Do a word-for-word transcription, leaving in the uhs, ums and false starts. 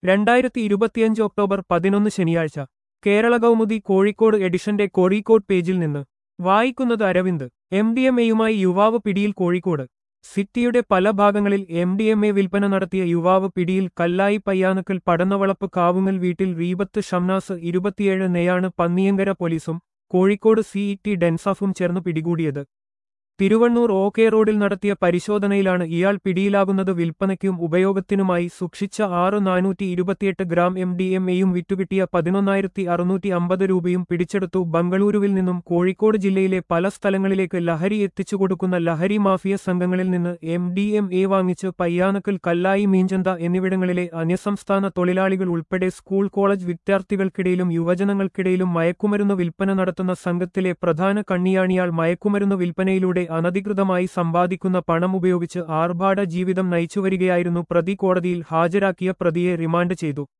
രണ്ടായിരത്തി ഇരുപത്തിയഞ്ച് ഒക്ടോബർ പതിനൊന്ന് ശനിയാഴ്ച കേരള കൗമുദി കോഴിക്കോട് എഡിഷന്റെ കോഴിക്കോട് പേജിൽ നിന്ന് വായിക്കുന്നത് അരവിന്ദ്. എം ഡി എം എയുമായി യുവാവ് പിടിയിൽ കോഴിക്കോട്. സിറ്റിയുടെ പല ഭാഗങ്ങളിൽ എം ഡി എം എ വിൽപ്പന നടത്തിയ യുവാവ് പിടിയിൽ. കല്ലായി പയ്യാനക്കൽ പടന്നവളപ്പ് കാവുങ്ങൽ വീട്ടിൽ റീബത്ത് ഷംനാസ് ഇരുപത്തിയേഴ് നെയാണ് പന്നിയങ്കര പോലീസും കോഴിക്കോട് സി ഇ ടി ഡെൻസാഫും ചേർന്ന് പിടികൂടിയത്. തിരുവണ്ണൂർ ഓ കെ റോഡിൽ നടത്തിയ പരിശോധനയിലാണ് ഇയാൾ പിടിയിലാകുന്നത്. വിൽപ്പനയ്ക്കും ഉപയോഗത്തിനുമായി സൂക്ഷിച്ച ആറ് നാനൂറ്റി ഇരുപത്തിയെട്ട് ഗ്രാം എം ഡി എം എയും വിറ്റുകിട്ടിയ പതിനൊന്നായിരത്തി അറുന്നൂറ്റി അമ്പത് രൂപയും പിടിച്ചെടുത്തു. ബംഗളൂരുവിൽ നിന്നും കോഴിക്കോട് ജില്ലയിലെ പല സ്ഥലങ്ങളിലേക്ക് ലഹരി എത്തിച്ചുകൊടുക്കുന്ന ലഹരി മാഫിയ സംഘങ്ങളിൽ നിന്ന് എം ഡി എം എ വാങ്ങിച്ച് പയ്യാനക്കൽ, കല്ലായി, മീഞ്ചന്ത എന്നിവിടങ്ങളിലെ അന്യസംസ്ഥാന തൊഴിലാളികൾ ഉൾപ്പെടെ സ്കൂൾ കോളേജ് വിദ്യാർത്ഥികൾക്കിടയിലും യുവജനങ്ങൾക്കിടയിലും മയക്കുമരുന്ന് വിൽപ്പന നടത്തുന്ന സംഘത്തിലെ പ്രധാന കണ്ണിയാണിയാൾ. മയക്കുമരുന്ന് വിൽപ്പനയിലൂടെ അനധികൃതമായി സമ്പാദിക്കുന്ന പണം ഉപയോഗിച്ച് ആർഭാട ജീവിതം നയിച്ചുവരികയായിരുന്നു. പ്രതി കോടതിയിൽ ഹാജരാക്കിയ പ്രതിയെ റിമാൻഡ് ചെയ്തു.